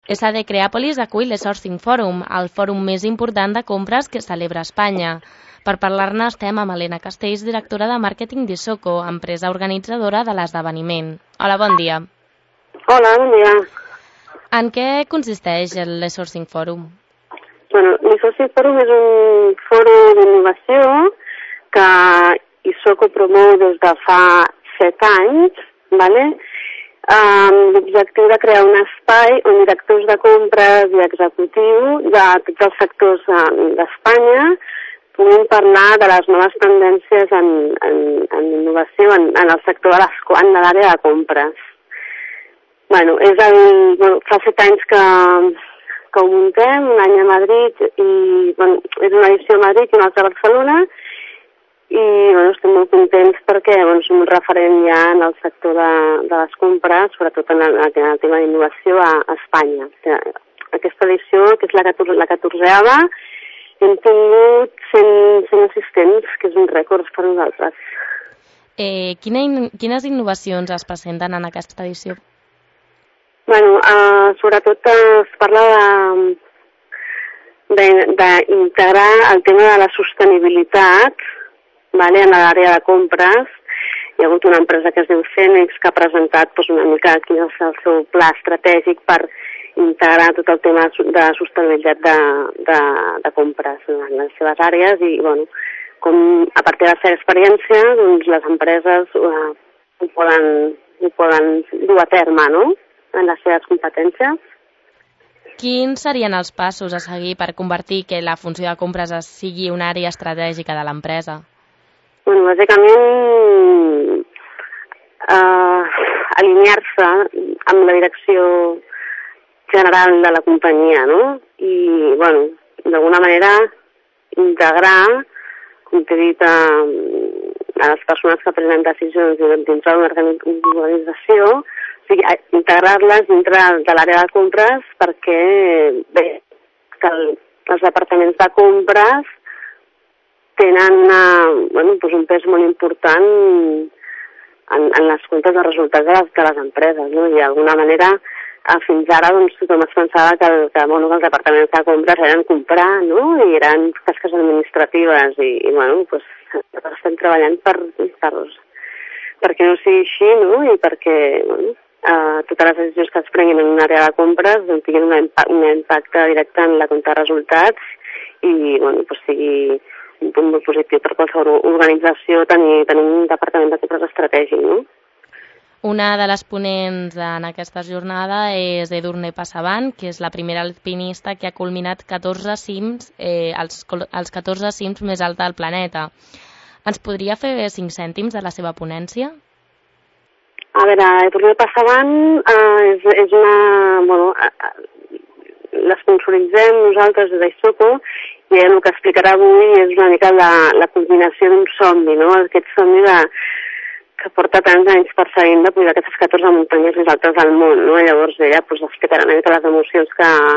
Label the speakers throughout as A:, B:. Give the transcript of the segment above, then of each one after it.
A: SD Creàpolis acull l'e-Sourcing Forum, el fòrum més important de compres que celebra Espanya. Per parlar-ne estem amb Helena Castells, directora de màrqueting d'Isoko, empresa organitzadora de l'esdeveniment. Hola, bon dia.
B: Hola, bon dia.
A: En què consisteix l'e-Sourcing Forum?
B: L'e-Sourcing Forum és un fòrum d'innovació que Isoko promou des de fa 7 anys, ¿vale? L'objectiu de crear un espai on directors de compres i executius de tots els sectors d'Espanya puguin parlar de les noves tendències en innovació en el sector en l'àrea de compres. Fa 7 anys que ho muntem, un any a Madrid, i és una edició a Madrid i una altra a Barcelona, i estem molt contents perquè som un referent ja en el sector de les compres, sobretot en el tema d'innovació a Espanya. Aquesta edició, que és la 14ª, hem tingut 100 assistents, que és un rècord per nosaltres.
A: Quines innovacions es presenten en aquesta edició?
B: Sobretot es parla d'integrar el tema de la sostenibilitat en l'àrea de compres. Hi ha hagut una empresa que es diu Cenex que ha presentat una mica quin és el seu pla estratègic per integrar tot el tema de sostenibilitat de compres en les seves àrees i, com a partir de la seva experiència, les empreses ho poden dur a terme, en les seves competències.
A: Quins serien els passos a seguir per convertir que la funció de compres sigui una àrea estratègica de l'empresa?
B: Bàsicament, alinear-se amb la direcció general de la companyia, I, d'alguna manera, integrar, com t'he dit, a les persones que prenen decisions dins d'una organització, o sigui, integrar-les dintre de l'àrea de compres perquè, que els departaments de compres tenen un pes molt important en les comptes de resultats de les empreses, I d'alguna manera fins ara tothom es pensava que els departaments de compres eren comprar, I eren tasques administratives i estem treballant perquè no sigui així, I perquè totes les decisions que es prenguin en una àrea de compres tinguin un impacte directe en la compta de resultats i sigui un punt molt positiu per qualsevol organització tenir un departament de compres estratègic,
A: Una de les ponents en aquesta jornada és Edurne Passavant, que és la primera alpinista que ha culminat 14 cims, els 14 cims més alts del planeta. Ens podria fer 5 cèntims de la seva ponència?
B: A veure, Edurne Passavant és una... la sponsoritzem nosaltres des d'Isoko i el que explicarà avui és una mica la combinació d'un somni, Aquest somni que porta tants anys perseguint de pujar aquestes 14 muntanyes més altes del món, Llavors ella explicarà una mica les emocions,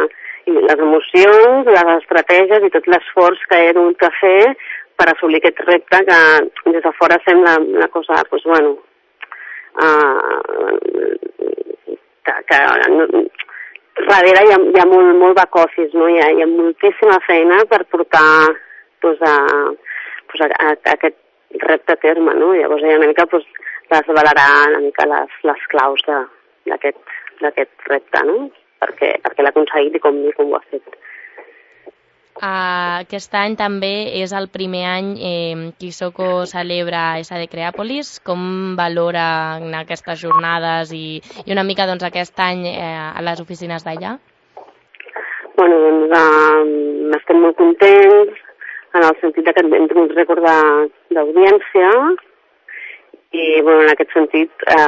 B: les estratègies i tot l'esforç que he hagut de fer per assolir aquest repte que des de fora sembla una cosa, darrere hi ha molt back office, hi ha moltíssima feina per portar aquest repte a terme, Llavors ella una mica desvelarà una mica les claus d'aquest repte, perquè l'ha aconseguit i com ho ha fet.
A: Aquest any també és el primer any que Isoko celebra SD Creàpolis. Com valora aquestes jornades i una mica aquest any a les oficines d'allà?
B: Estem molt contents en el sentit que hem tingut un rècord d'audiència i en aquest sentit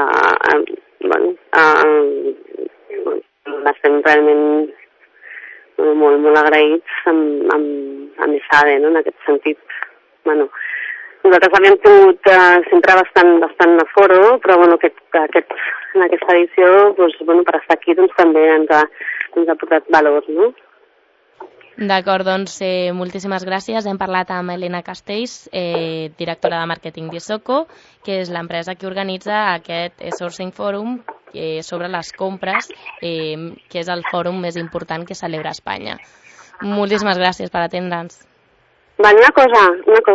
B: estem realment molt agraïts amb ISADE, en aquest sentit. Nosaltres havíem tingut sempre bastant aforo, però en aquesta edició, per estar aquí, també ens ha portat valor,
A: D'acord, moltíssimes gràcies. Hem parlat amb Helena Castells, directora de màrqueting d'Isoko, que és l'empresa que organitza aquest e-Sourcing Forum sobre les compres, que és el fòrum més important que celebra Espanya. Moltíssimes gràcies per atendre'ns.
B: Vale, una cosa.